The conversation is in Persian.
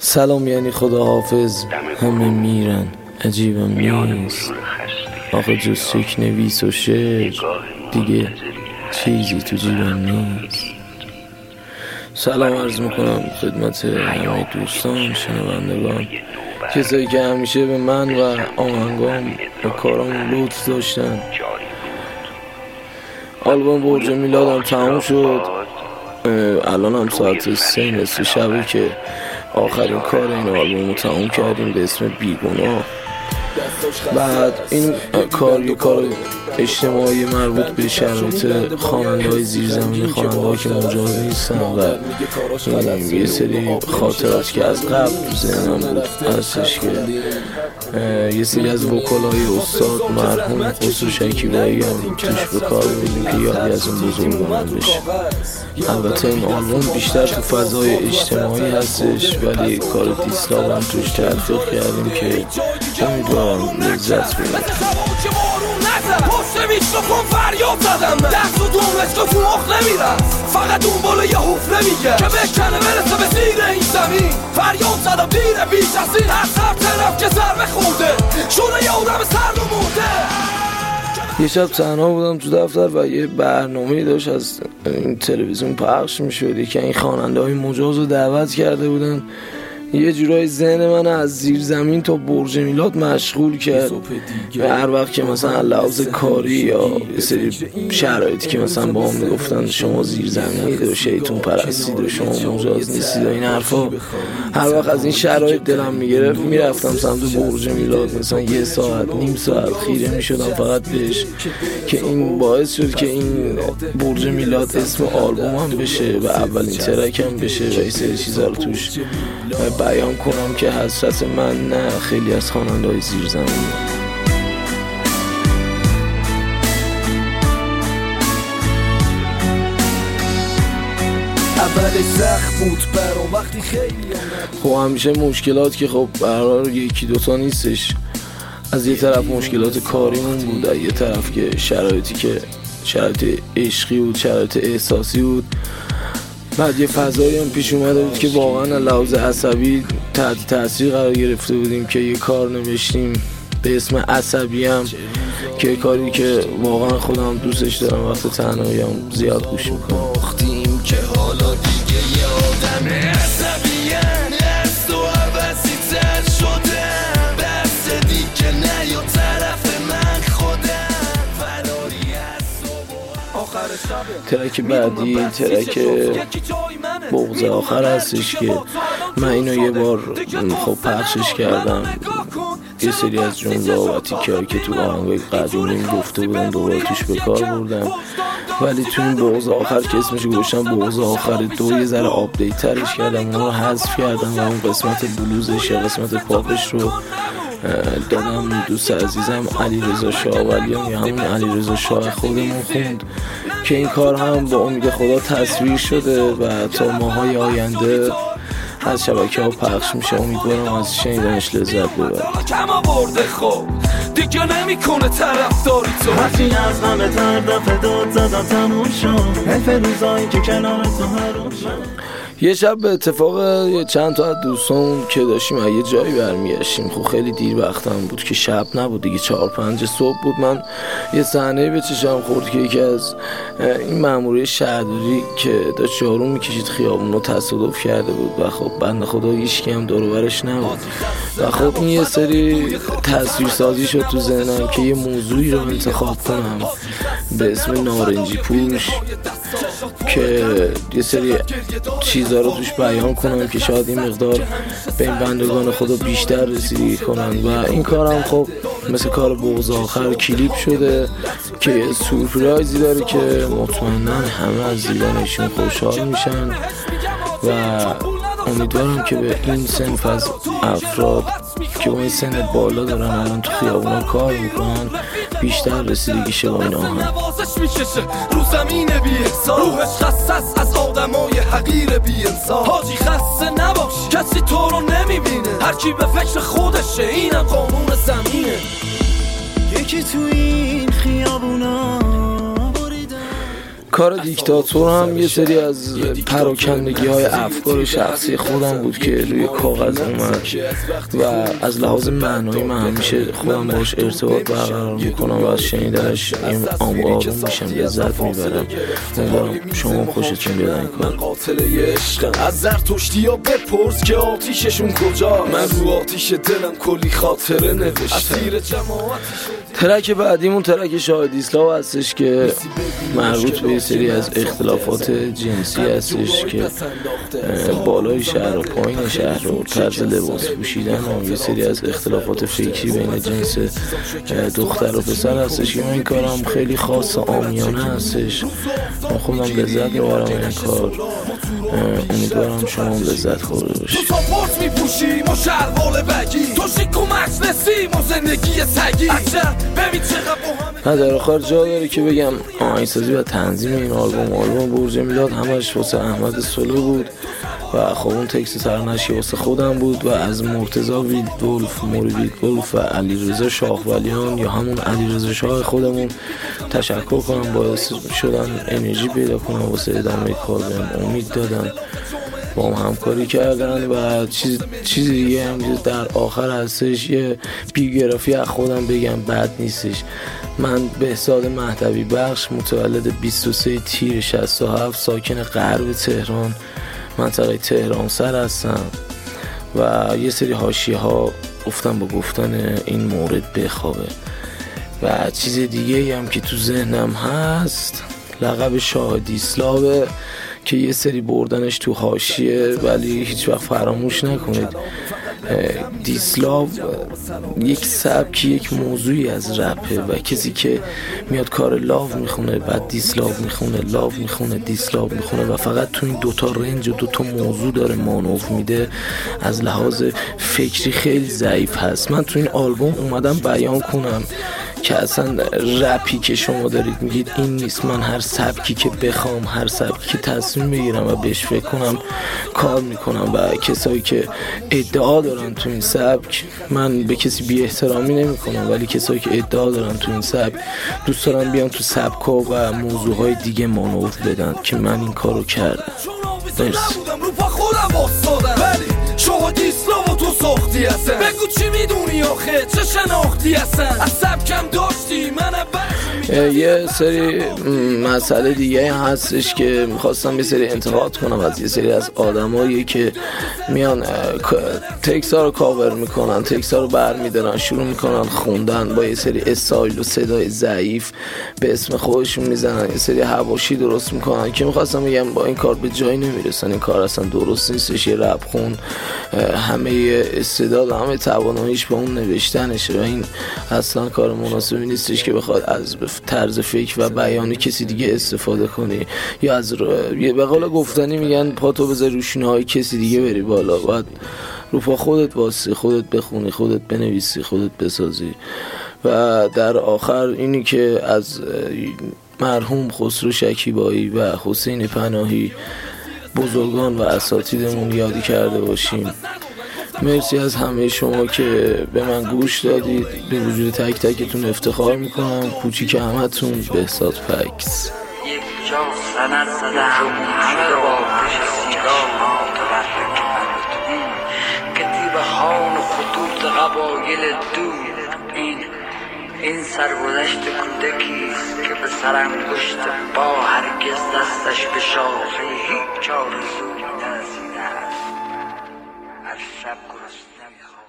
سلام یعنی خدا حافظ، همه میرن عجیبم نیست. آخه جز شک نویس و شعر دیگه چیزی تو جیبم نیست. سلام عرض میکنم خدمت همه دوستان شنوندگان، کسایی که همیشه به من و آهنگام و کارام لطف داشتن. آلبوم برج میلادم تموم شد، الان هم ساعت 3 شبه که آخرین کار این آلبوم رو تموم کردیم به اسم بیگناه. بعد این کار اجتماعی مربوط به شرایط خواننده‌های زیرزمینی، خواننده‌هایی که مجاز نیستن و یه سری خاطرات که از قبل تو ذهنم بود هستش که یه سری از وکلای استاد مرحوم خسرو شکیبایی هم توش به کار بودیم که یادی از اون بزرگواران بشه. البته این آلبوم بیشتر تو فضای اجتماعی هستش ولی کار دیسلاو هم توش تحقیق کردیم که امیدوارم لذت ببرید. پشت میکروفون فریاد زدم، دست و دومشکا تو مخ نمیرم، فقط اون بالا یه حوف نمیگه که بکنه برسه به زیر این زمین. فریاد زدم دیره بیش از این، هر سر طرف که ضربه خورده شده یه آدم سر رو مرده. یه شب تنها بودم تو دفتر و یه برنامه‌ای داشت از این تلویزیون پخش میشد که این خواننده‌های مجاز رو دعوت کرده بودن. یه جورای ذهن من از زیر زمین تا برج میلاد مشغول کرد. هر وقت که مثلا لحاظ کاری یا یه سری شرایطی که مثلا با هم میگفتن شما زیر زمینید و شیطون پرستید و شما مجاز نیستید و این حرفا، هر وقت از این شرایط دلم میگرفت میرفتم سمت برج میلاد، مثلا یه ساعت نیم ساعت خیره میشدم فقط بهش که این باعث شد که این برج میلاد اسم آلبوم هم بشه و اولین ترک هم بشه و یه سری چیزا رو توش بیان کنم که حسرت من نه خیلی از خواننده‌های زیرزمینی. اولش سخت بود برام وقتی خیلی خب همیشه مشکلات که خب برای یکی دوتا نیستش، از یه طرف مشکلات کاریمون بود، از یه طرف که شرایط عشقی بود، شرایط احساسی بود. بعد یه فضایی هم پیش اومده بود که واقعا لحاظ عصبی تحت تاثیر قرار گرفته بودیم که یه کار نوشتیم به اسم عصبی هم که کاری که واقعا خودم دوستش دارم، وقت تنهایی‌ام زیاد گوش میکنم. که حالا دیگه یه آدم عصبی‌ام از تو عوضی‌تر شدم، بس دیگه نه یا طرف من خودم فراری از آخر شب. ترک بعدی ترک بغض آخر هستش که من اینو یه بار خب پخشش کردم، یه سری از جمله و تیکه‌هایی که تو آهنگای قدیمی گفته بودم دوباره توش به کار بردم، ولی تو این بغض آخر که اسمش گوشم بغض آخر 2 یه ذره آپدیت ترش کردم، اون رو حذف کردم و اون قسمت بلوزش یا قسمت پاپش رو دادم دوست عزیزم علیرضا شاهولیان یا همون علیرضا شاه خودمون خوند که این کار هم با امید خدا تصویر شده و تا ماهای آینده از شبکه‌ها پخش میشه. امیدوارم از شنیدنش لذت ببرید. کم آورده خب دیگه نمیکنه طرفداری تو، هرچی از همه طرف داد زدم تموم شد، الف روزایی که کنار تو حروم شد. یه شب به اتفاق چند تا از دوستان که داشتیم از یه جایی برمیگشتیم، خب خیلی دیر وقتم بود که شب نبود دیگه، 4-5 صبح بود، من یه صحنه به چشم خورد که یکی از این مامورای شهرداری که داشت جارو میکشید خیابون رو تصادف کرده بود و خب بنده خدا هیچکی هم دور و برش نبود و خب این یه سری تصویرسازی شد تو ذهنم که یه موضوعی رو انتخاب کنم به اسم نارنجی پوش که یه سری چیزا رو توش بیان کنم که شاید این مقدار به این بندگان خدا بیشتر رسیدگی کنن و این کارم خب مثل کار بغض آخر کلیپ شده که سورپرایزی داره که مطمئنا همه از دیدنشون خوشحال میشن و امیدوارم که به این صنف از افراد که با این سن بالا دارن الان تو خیابونا کار میکنن بیشتر رسیدگی شه با این آهنگ. رو زمین بی احسان روحش خسته از آدمای حقیر بی انسان. حاجی خسته نباش کسی تو رو نمیبینه، هر کی به فکر خودشه اینم قانون زمینه. یکی تو این خیابونا کار دیکتاتور هم یه سری از پراکندگی های افکار شخصی خودم بود که روی کاغذ اومد و از لحاظ معنایی من همیشه خودم باش ارتباط برقرار میکنم و از شنیدنش آروم میشم، لذت میبرم. امیدوارم شما خوشتون بیاد این کار. قاتل عشقم از زرتشتی ها بپرس که آتیششون کجا، من رو آتیش دلم کلی خاطره نوشتم. ترک بعدیمون ترک شاهد ایسلاو هستش که مربوط به یه سری از اختلافات جنسی هستش که بالای شهر و پایین شهر و طرز لباس پوشیدن و یه سری از اختلافات فکری بین جنس دختر و پسر هستش که من این کارم خیلی خاص عامیانه هستش. من خودم لذت میبرم این کار، امیدوارم شما هم لذت خورده باشید. تو پاس میپوشی ما شلوار بگی، تو شیک و مجلسی ما زندگی سگی. نه در آخر جا داره که بگم آهنگسازی و تنظیم این آلبوم برج میلاد همش واسه احمد سلو بود و خب اون تکست سرنشی واسه خودم بود و از مرتضی ویدولف و علیرضا شاهولیان یا همون علیرضا شاه خودمون تشکر کنم، باعث شدن انرژی پیدا کنم واسه ادامه کار، بهم امید دادن، با هم همکاری کردن و چیز دیگه هم در آخر هستش. یه بیوگرافی از خودم بگم بد نیستش. من بهزاد مهدوی بخش، متولد 23 تیر 67، ساکن غرب تهران، منطقه تهران سر هستم و یه سری حاشیه ها گفتم با گفتن این مورد بخوابه. و چیز دیگه هم که تو ذهنم هست لقب شاهد ایسلاوه که یه سری بردنش تو حاشیه، ولی هیچ وقت فراموش نکنید دیسلاو یک سبکی، یک موضوعی از رپه و کسی که میاد کار لاو میخونه بعد دیسلاو میخونه، لاو میخونه دیسلاو میخونه و فقط تو این دوتا رنج و دوتا موضوع داره مانور میده، از لحاظ فکری خیلی ضعیف هست. من تو این آلبوم اومدم بیان کنم که اصلا رپی که شما دارید میگید این نیست. من هر سبکی که بخوام، هر سبکی که تصمیم بگیرم و بهش فکر کنم کار میکنم و کسایی که ادعا دارن تو این سبک، من به کسی بی احترامی نمی کنم، ولی کسایی که ادعا دارن تو این سبک دوست دارم بیان تو سبکا و موضوعهای دیگه مانور بدن که من این کارو کردم. مرسی. شاهد ایسلاو تو ساختی هستن، بگو چی میدونی آخه چه شناختی هستن، از سبکم داشتی من یه سری مسئله دیگه هستش که میخواستم یه سری انتقاد کنم از یه سری از آدمایی که میان تکس ها رو کاور میکنن، تکس ها رو برمیدارن، شروع میکنن خوندن با یه سری استایل و صدای ضعیف به اسم خودشون میزنن، یه سری حواشی درست میکنن که میخواستم بگم با این کار به جایی نمیرسن. این کار اصلا درست نیستش. یه رپ خون همه استعداد و همه تواناییش به اون نوشتنشه و این اصلا کار مناسبی نیستش که بخواد از طرز فکر و بیان کسی دیگه استفاده کنی یا از به قول گفتنی میگن پاتو بذار رو شونه های کسی دیگه بری بالا، باید رو پا خودت واسی، خودت بخونی، خودت بنویسی، خودت بسازی. و در آخر اینی که از مرحوم خسرو شکیبایی و حسین پناهی بزرگان و اساتیدمون یادی کرده باشیم. مرسی از همه شما که به من گوش دادید. به وجود تک تکتون افتخار میکنم. کوچیک همتون بهزاد پکس. یک جا سند زدم همه را آتش سیگار متورک مردم، کتیبه هان و خطوط قبایل دور. این سرگذشت کودکیست که به سرانگشت با هرگز دستش به شاخه هیچ آرزویی نرسیده است. هر شب گرسنه می‌خوابد.